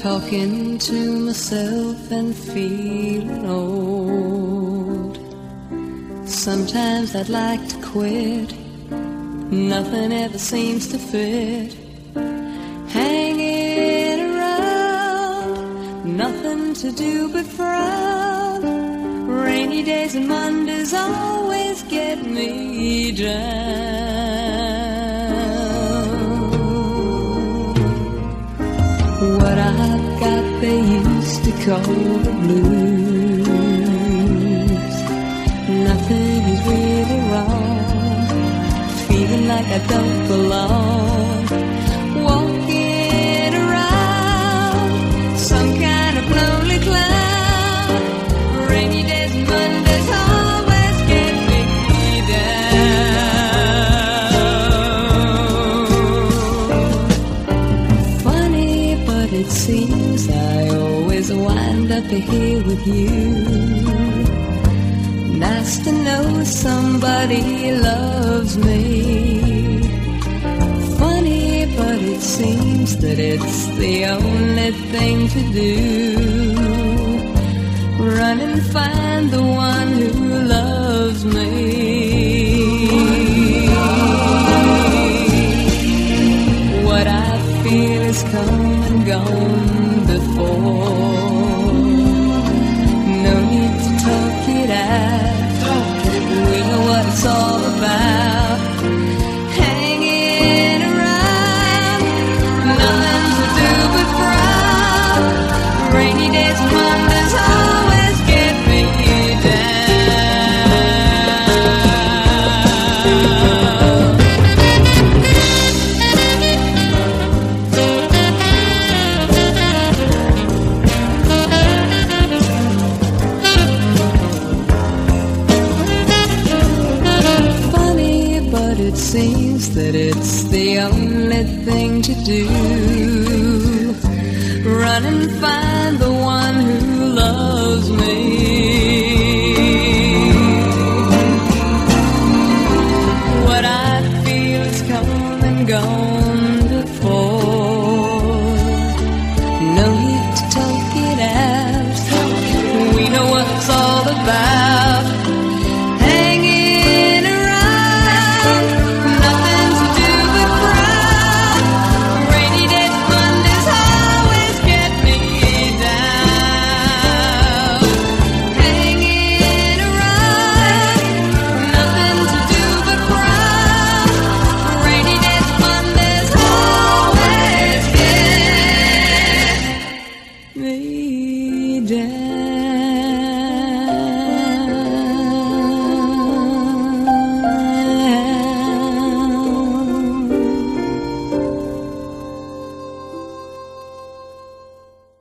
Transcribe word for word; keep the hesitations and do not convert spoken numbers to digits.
talking to myself and feeling old. Sometimes I'd like to quit, nothing ever seems to fit. Hanging around, nothing to do but frown. Rainy days and Mondays always get me down. What I've got they used to call the blues. Nothing is really wrong, feeling like I don't belong. Walking around, some kind of lonely clown. Rainy days and Mondays always get me down. Funny, but it seems I always wind up here with you. Nice to know somebody loves me. Funny, but it seems that it's the only thing to do. Run and find the one who loves me. What I feel is come and gone before. No need to talk it out, we know what it's all about. Hanging around, nothing to do but frown. Rainy days and Mondays always get me It seems that it's the only thing to do. Run and find the